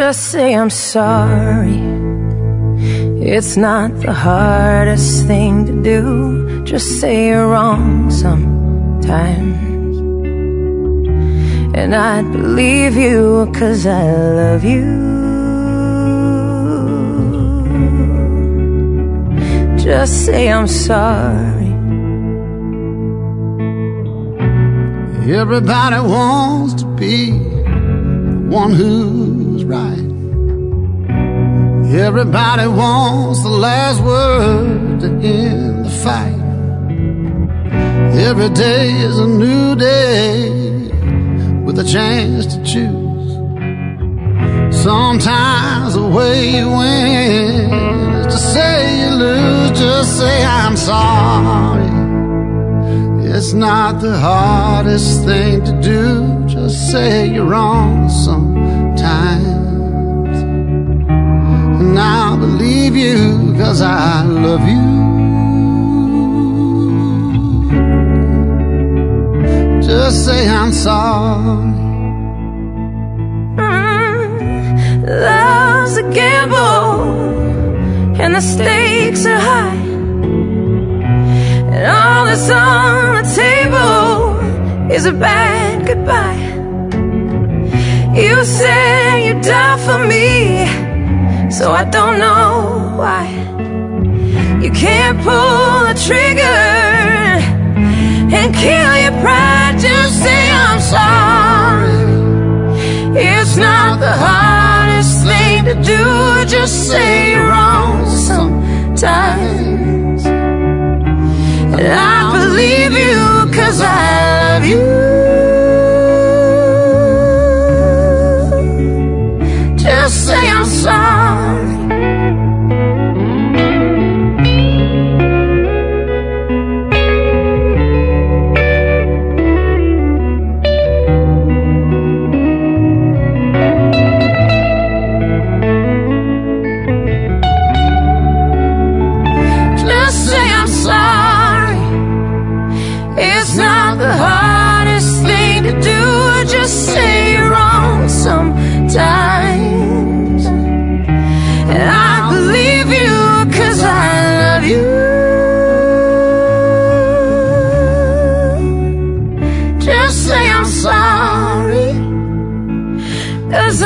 Just say I'm sorry. It's not the hardest thing to do. Just say you're wrong sometimes, and I'd believe you 'cause I love you. Just say I'm sorry. Everybody wants to be the one who's right. Everybody wants the last word to end the fight. Every day is a new day with a chance to choose. Sometimes the way you win is to say you lose. Just say I'm sorry. It's not the hardest thing to do. Just say you're wrong sometimes, and I'll believe you 'cause I love you. Just say I'm sorry. Love's a gamble, and the stakes are high, and all that's on the table is a bad goodbye. You said you'd die for me, so I don't know why. You can't pull the trigger and kill your pride. Just say I'm sorry. It's not the hardest thing to do. Just say you're wrong sometimes, and I believe you 'cause I love you. Just say I'm sorry. Just say I'm sorry. It's not the hardest thing to do. Just say you're wrong sometimes, and I believe you 'cause I love you. Just say I'm sorry, 'cause